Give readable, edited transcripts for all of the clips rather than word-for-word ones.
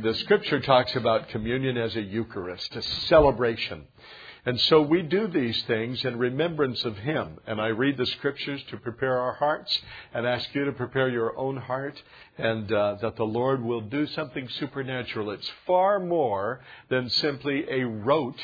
the Scripture talks about communion as a Eucharist, a celebration. And so we do these things in remembrance of Him. And I read the Scriptures to prepare our hearts and ask you to prepare your own heart, and that the Lord will do something supernatural. It's far more than simply a rote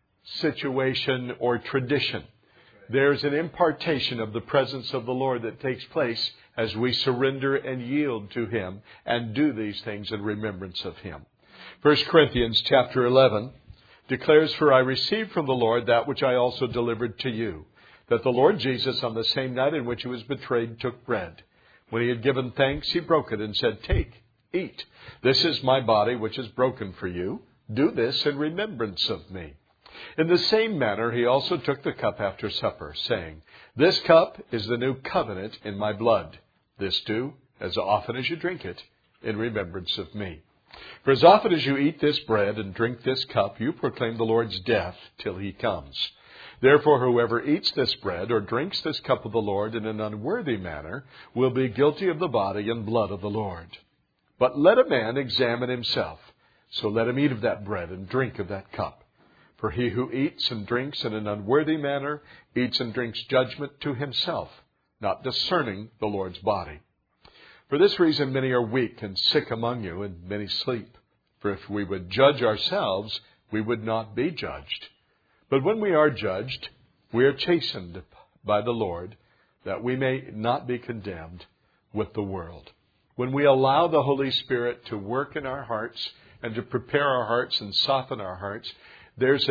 situation or tradition. There's an impartation of the presence of the Lord that takes place as we surrender and yield to Him and do these things in remembrance of Him. 1 Corinthians chapter 11 declares, "For I received from the Lord that which I also delivered to you, that the Lord Jesus, on the same night in which He was betrayed, took bread. When He had given thanks, He broke it and said, 'Take, eat. This is my body, which is broken for you. Do this in remembrance of me.' In the same manner, He also took the cup after supper, saying, 'This cup is the new covenant in my blood. This do, as often as you drink it, in remembrance of me. For as often as you eat this bread and drink this cup, you proclaim the Lord's death till He comes. Therefore, whoever eats this bread or drinks this cup of the Lord in an unworthy manner will be guilty of the body and blood of the Lord. But let a man examine himself, so let him eat of that bread and drink of that cup. For he who eats and drinks in an unworthy manner eats and drinks judgment to himself, not discerning the Lord's body. For this reason many are weak and sick among you, and many sleep. For if we would judge ourselves, we would not be judged. But when we are judged, we are chastened by the Lord, that we may not be condemned with the world." When we allow the Holy Spirit to work in our hearts and to prepare our hearts and soften our hearts, there's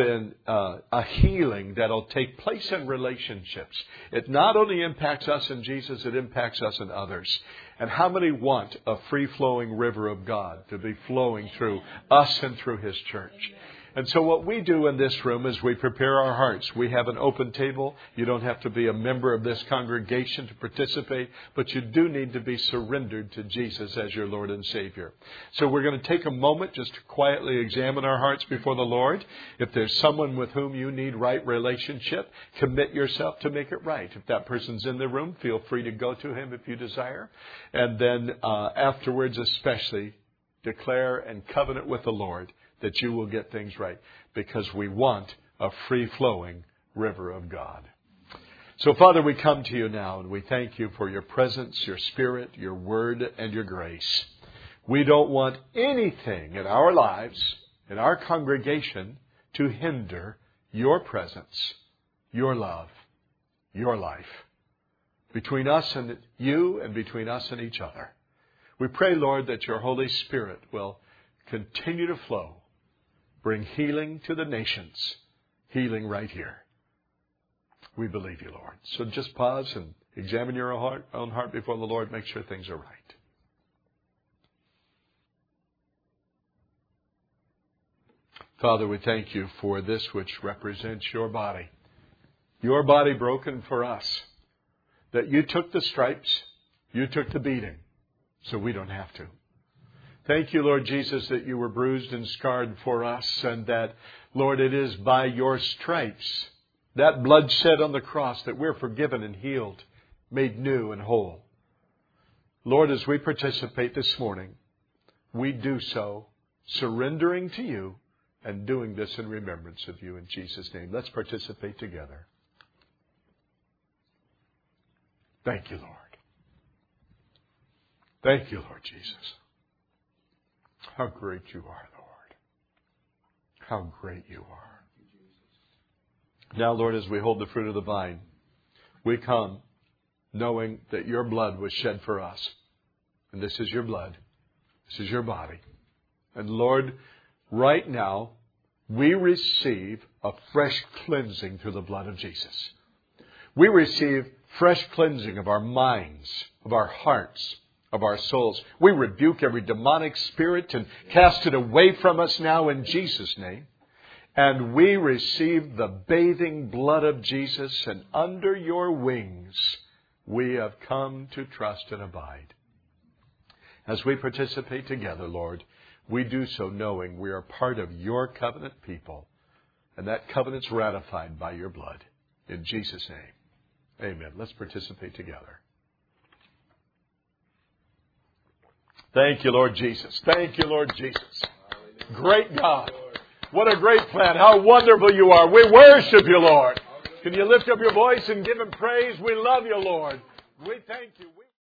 a healing that'll take place in relationships. It not only impacts us in Jesus, it impacts us in others. And how many want a free-flowing river of God to be flowing through us and through His church? And so what we do in this room is we prepare our hearts. We have an open table. You don't have to be a member of this congregation to participate, but you do need to be surrendered to Jesus as your Lord and Savior. So we're going to take a moment just to quietly examine our hearts before the Lord. If there's someone with whom you need right relationship, commit yourself to make it right. If that person's in the room, feel free to go to him if you desire. And then afterwards especially, declare and covenant with the Lord that you will get things right, because we want a free-flowing river of God. So, Father, we come to you now, and we thank you for your presence, your Spirit, your word, and your grace. We don't want anything in our lives, in our congregation, to hinder your presence, your love, your life, between us and you and between us and each other. We pray, Lord, that your Holy Spirit will continue to flow. Bring healing to the nations. Healing right here. We believe you, Lord. So just pause and examine your own heart before the Lord. Make sure things are right. Father, we thank you for this which represents your body. Your body broken for us. That you took the stripes. You took the beating. So we don't have to. Thank you, Lord Jesus, that you were bruised and scarred for us, and that, Lord, it is by your stripes, that blood shed on the cross, that we're forgiven and healed, made new and whole. Lord, as we participate this morning, we do so surrendering to you and doing this in remembrance of you in Jesus' name. Let's participate together. Thank you, Lord. Thank you, Lord Jesus. How great you are, Lord. How great you are. Now, Lord, as we hold the fruit of the vine, we come knowing that your blood was shed for us. And this is your blood. This is your body. And Lord, right now, we receive a fresh cleansing through the blood of Jesus. We receive fresh cleansing of our minds, of our hearts, of our souls. We rebuke every demonic spirit and cast it away from us now in Jesus' name. And we receive the bathing blood of Jesus, and under your wings we have come to trust and abide. As we participate together, Lord, we do so knowing we are part of your covenant people, and that covenant's ratified by your blood. In Jesus' name, amen. Let's participate together. Thank you, Lord Jesus. Thank you, Lord Jesus. Great God. What a great plan. How wonderful you are. We worship you, Lord. Can you lift up your voice and give Him praise? We love you, Lord. We thank you.